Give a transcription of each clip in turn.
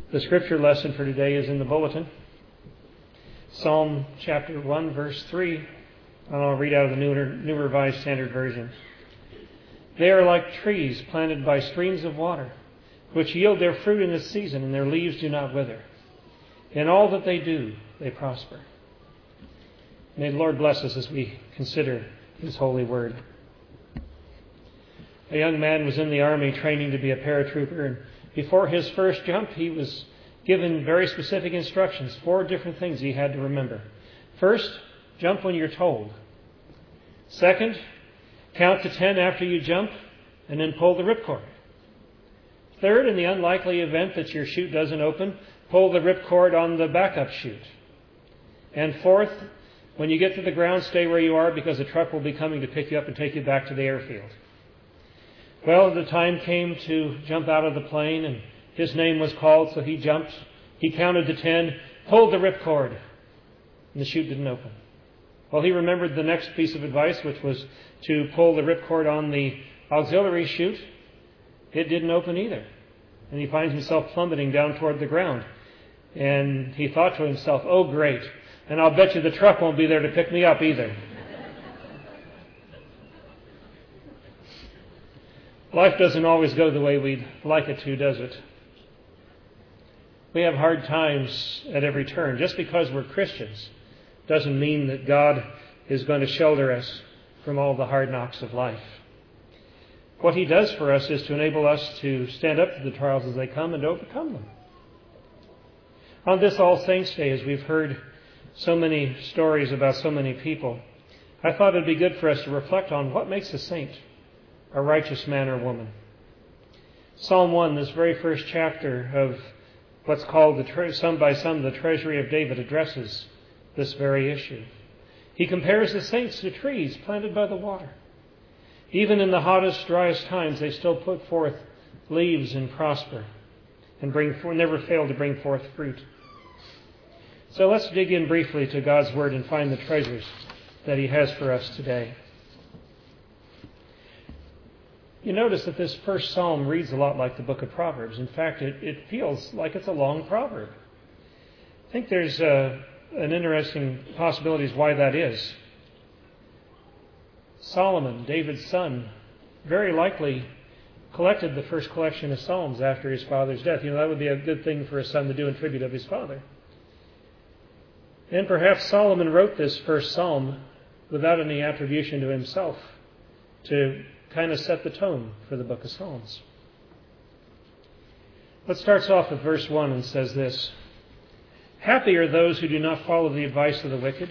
The scripture lesson for today is in the bulletin. Psalm chapter 1, verse 3. And I'll read out of the New Revised Standard Version. They are like trees planted by streams of water, which yield their fruit in its season, and their leaves do not wither. In all that they do, they prosper. May the Lord bless us as we consider His holy word. A young man was in the army training to be a paratrooper, and before his first jump, he was given very specific instructions, 4 different things he had to remember. First, jump when you're told. Second, count to 10 after you jump, and then pull the ripcord. Third, in the unlikely event that your chute doesn't open, pull the ripcord on the backup chute. And fourth, when you get to the ground, stay where you are because a truck will be coming to pick you up and take you back to the airfield. Well, the time came to jump out of the plane, and his name was called, so he jumped. He counted to 10, pulled the ripcord, and the chute didn't open. Well, he remembered the next piece of advice, which was to pull the ripcord on the auxiliary chute. It didn't open either. And he finds himself plummeting down toward the ground. And he thought to himself, oh, great. And I'll bet you the truck won't be there to pick me up either. Life doesn't always go the way we'd like it to, does it? We have hard times at every turn. Just because we're Christians doesn't mean that God is going to shelter us from all the hard knocks of life. What He does for us is to enable us to stand up to the trials as they come and to overcome them. On this All Saints' Day, as we've heard so many stories about so many people, I thought it would be good for us to reflect on what makes a saint, a righteous man or woman. Psalm 1, this very first chapter of what's called some by some the treasury of David, addresses this very issue. He compares the saints to trees planted by the water. Even in the hottest, driest times, they still put forth leaves and prosper and never fail to bring forth fruit. So let's dig in briefly to God's Word and find the treasures that He has for us today. You notice that this first psalm reads a lot like the book of Proverbs. In fact, it feels like it's a long proverb. I think there's an interesting possibility as why that is. Solomon, David's son, very likely collected the first collection of psalms after his father's death. That would be a good thing for a son to do in tribute of his father. And perhaps Solomon wrote this first psalm without any attribution to himself to kind of set the tone for the book of Psalms. It starts off with verse 1 and says this: Happy are those who do not follow the advice of the wicked,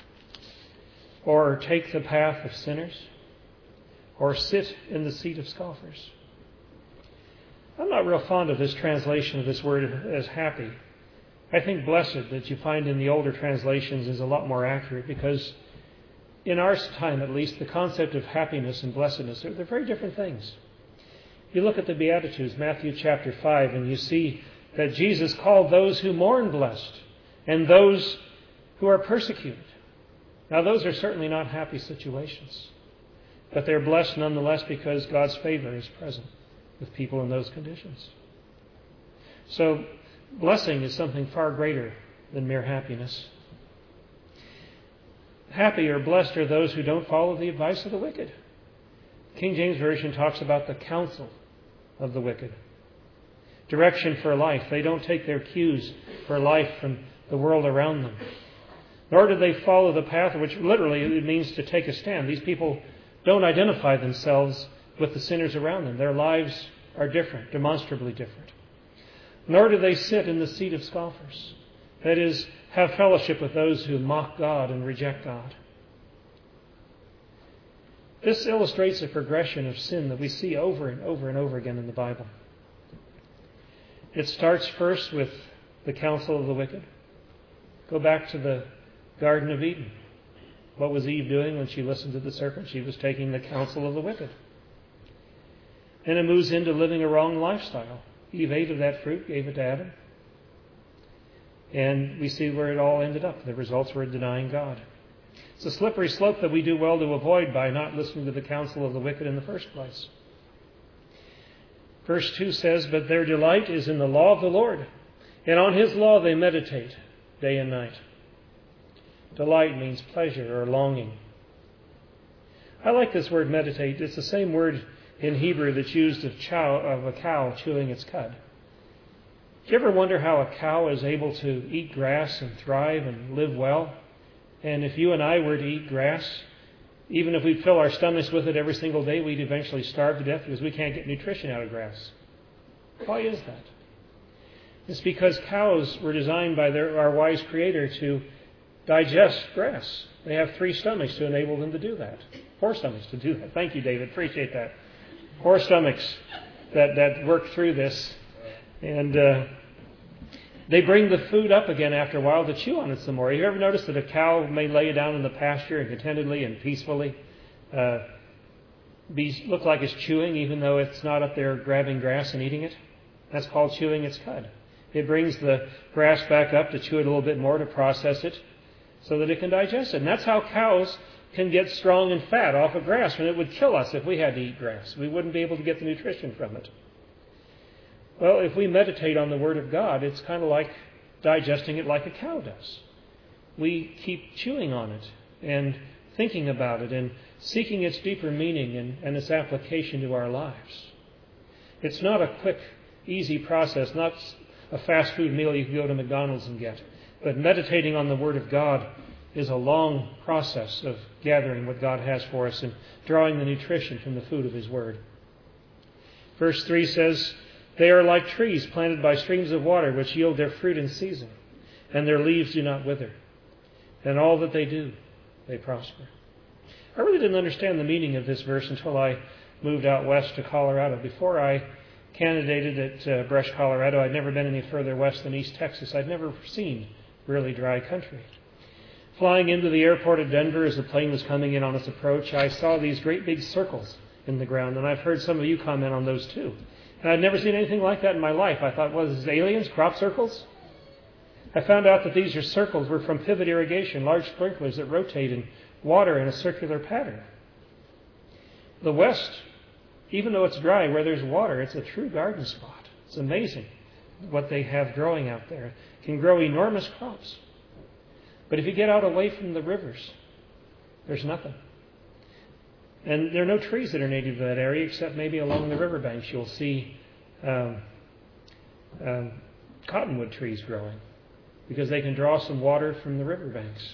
or take the path of sinners, or sit in the seat of scoffers. I'm not real fond of this translation of this word as happy. I think blessed that you find in the older translations is a lot more accurate, because in our time, at least, the concept of happiness and blessedness, they're very different things. You look at the Beatitudes, Matthew chapter 5, and you see that Jesus called those who mourn blessed and those who are persecuted. Now, those are certainly not happy situations, but they're blessed nonetheless because God's favor is present with people in those conditions. So, blessing is something far greater than mere happiness. Happy or blessed are those who don't follow the advice of the wicked. King James Version talks about the counsel of the wicked. Direction for life. They don't take their cues for life from the world around them. Nor do they follow the path, which literally it means to take a stand. These people don't identify themselves with the sinners around them. Their lives are different, demonstrably different. Nor do they sit in the seat of scoffers. That is, have fellowship with those who mock God and reject God. This illustrates a progression of sin that we see over and over and over again in the Bible. It starts first with the counsel of the wicked. Go back to the Garden of Eden. What was Eve doing when she listened to the serpent? She was taking the counsel of the wicked. And it moves into living a wrong lifestyle. Eve ate of that fruit, gave it to Adam. And we see where it all ended up. The results were denying God. It's a slippery slope that we do well to avoid by not listening to the counsel of the wicked in the first place. Verse 2 says, But their delight is in the law of the Lord, And on His law they meditate day and night. Delight means pleasure or longing. I like this word meditate. It's the same word in Hebrew that's used of a cow chewing its cud. Do you ever wonder how a cow is able to eat grass and thrive and live well? And if you and I were to eat grass, even if we fill our stomachs with it every single day, we'd eventually starve to death because we can't get nutrition out of grass. Why is that? It's because cows were designed by our wise Creator to digest grass. They have 3 stomachs to enable them to do that. 4 stomachs to do that. Thank you, David. Appreciate that. 4 stomachs that work through this. And they bring the food up again after a while to chew on it some more. You ever noticed that a cow may lay down in the pasture and contentedly and peacefully look like it's chewing even though it's not up there grabbing grass and eating it? That's called chewing its cud. It brings the grass back up to chew it a little bit more, to process it so that it can digest it. And that's how cows can get strong and fat off of grass, when it would kill us if we had to eat grass. We wouldn't be able to get the nutrition from it. Well, if we meditate on the Word of God, it's kind of like digesting it like a cow does. We keep chewing on it and thinking about it and seeking its deeper meaning and its application to our lives. It's not a quick, easy process, not a fast food meal you can go to McDonald's and get. But meditating on the Word of God is a long process of gathering what God has for us and drawing the nutrition from the food of His Word. Verse 3 says, "They are like trees planted by streams of water, which yield their fruit in season, and their leaves do not wither. And all that they do, they prosper." I really didn't understand the meaning of this verse until I moved out west to Colorado. Before I candidated at Bresch, Colorado, I'd never been any further west than East Texas. I'd never seen really dry country. Flying into the airport at Denver as the plane was coming in on its approach, I saw these great big circles in the ground, and I've heard some of you comment on those too. And I'd never seen anything like that in my life. I thought, what is this, aliens, crop circles? I found out that these circles were from pivot irrigation, large sprinklers that rotate and water in a circular pattern. The West, even though it's dry, where there's water, it's a true garden spot. It's amazing what they have growing out there. It can grow enormous crops. But if you get out away from the rivers, there's nothing. And there are no trees that are native to that area, except maybe along the riverbanks you'll see cottonwood trees growing, because they can draw some water from the riverbanks.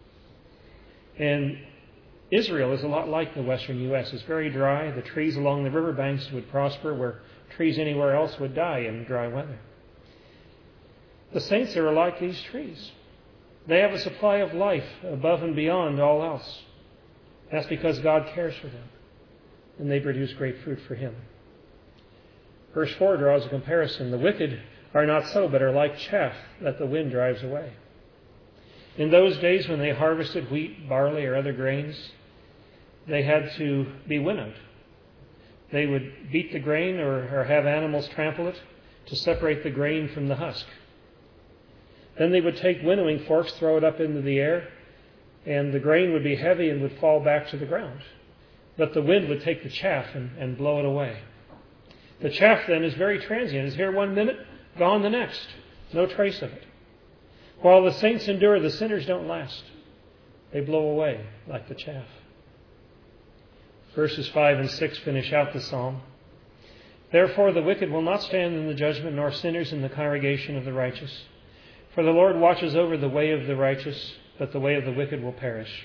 And Israel is a lot like the western U.S. It's very dry. The trees along the riverbanks would prosper where trees anywhere else would die in dry weather. The saints are like these trees. They have a supply of life above and beyond all else. That's because God cares for them, and they produce great fruit for Him. Verse 4 draws a comparison. "The wicked are not so, but are like chaff that the wind drives away." In those days when they harvested wheat, barley, or other grains, they had to be winnowed. They would beat the grain or have animals trample it to separate the grain from the husk. Then they would take winnowing forks, throw it up into the air, and the grain would be heavy and would fall back to the ground. But the wind would take the chaff and blow it away. The chaff then is very transient. It's here 1 minute, gone the next. No trace of it. While the saints endure, the sinners don't last. They blow away like the chaff. Verses 5 and 6 finish out the psalm. "Therefore the wicked will not stand in the judgment, nor sinners in the congregation of the righteous. For the Lord watches over the way of the righteous, but the way of the wicked will perish."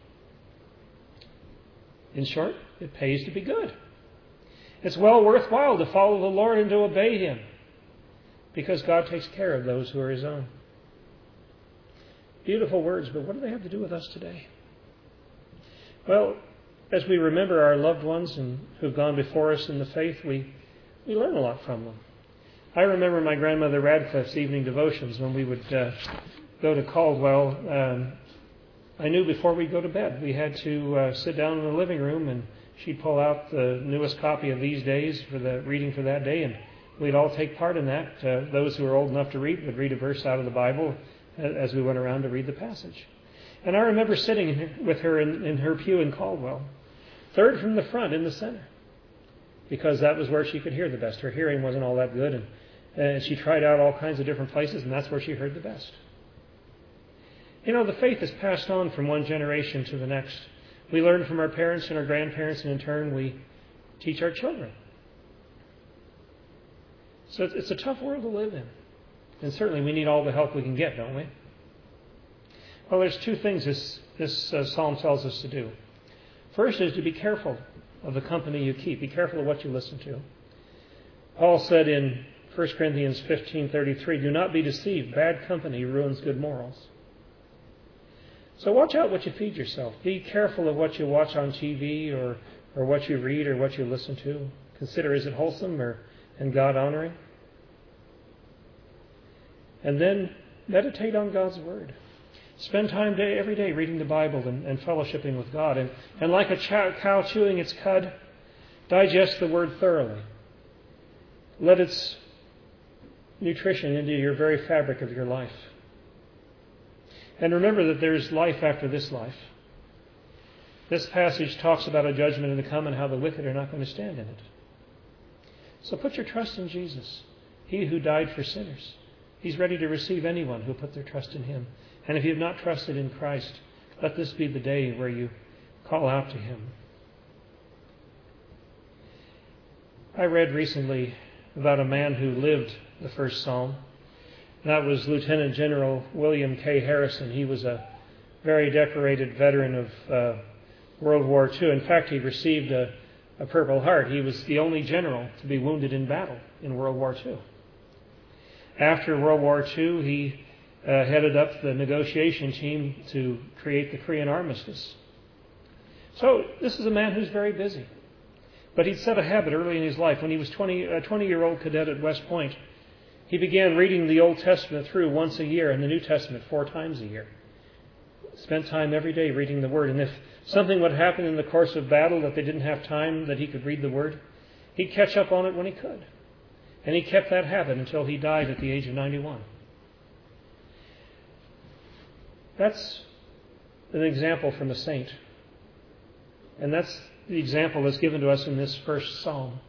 In short, it pays to be good. It's well worthwhile to follow the Lord and to obey Him, because God takes care of those who are His own. Beautiful words, but what do they have to do with us today? Well, as we remember our loved ones and who've gone before us in the faith, we learn a lot from them. I remember my grandmother Radcliffe's evening devotions when we would go to Caldwell. I knew before we'd go to bed we had to sit down in the living room, and she'd pull out the newest copy of These Days for the reading for that day, and we'd all take part in that. Those who were old enough to read would read a verse out of the Bible as we went around to read the passage. And I remember sitting with her in her pew in Caldwell, third from the front in the center, because that was where she could hear the best. Her hearing wasn't all that good, She tried out all kinds of different places, and that's where she heard the best. The faith is passed on from one generation to the next. We learn from our parents and our grandparents, and in turn we teach our children. So it's a tough world to live in. And certainly we need all the help we can get, don't we? Well, there's two things this psalm tells us to do. First is to be careful of the company you keep. Be careful of what you listen to. Paul said in 1 Corinthians 15:33, "Do not be deceived. Bad company ruins good morals." So watch out what you feed yourself. Be careful of what you watch on TV or what you read or what you listen to. Consider, is it wholesome and God-honoring? And then meditate on God's Word. Spend time every day reading the Bible and fellowshipping with God. And like a cow chewing its cud, digest the Word thoroughly. Let its nutrition into your very fabric of your life. And remember that there's life after this life. This passage talks about a judgment to come and how the wicked are not going to stand in it. So put your trust in Jesus, He who died for sinners. He's ready to receive anyone who put their trust in Him. And if you have not trusted in Christ, let this be the day where you call out to Him. I read recently about a man who lived the first Psalm. That was Lieutenant General William K. Harrison. He was a very decorated veteran of World War II. In fact, he received a Purple Heart. He was the only general to be wounded in battle in World War II. After World War II, he headed up the negotiation team to create the Korean armistice. So this is a man who's very busy. But he'd set a habit early in his life. When he was a 20-year-old cadet at West Point, he began reading the Old Testament through once a year and the New Testament 4 times a year. Spent time every day reading the Word. And if something would happen in the course of battle that they didn't have time that he could read the Word, he'd catch up on it when he could. And he kept that habit until he died at the age of 91. That's an example from a saint. And that's the example that's given to us in this first psalm.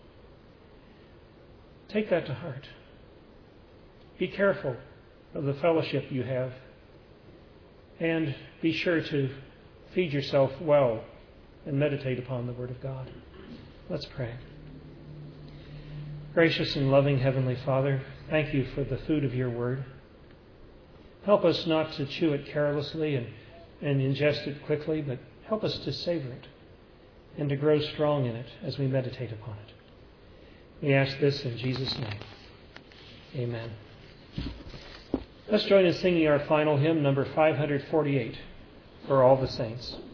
Take that to heart. Be careful of the fellowship you have. And be sure to feed yourself well and meditate upon the Word of God. Let's pray. Gracious and loving Heavenly Father, thank you for the food of your Word. Help us not to chew it carelessly and ingest it quickly, but help us to savor it and to grow strong in it as we meditate upon it. We ask this in Jesus' name. Amen. Let's join in singing our final hymn, number 548, For All the Saints.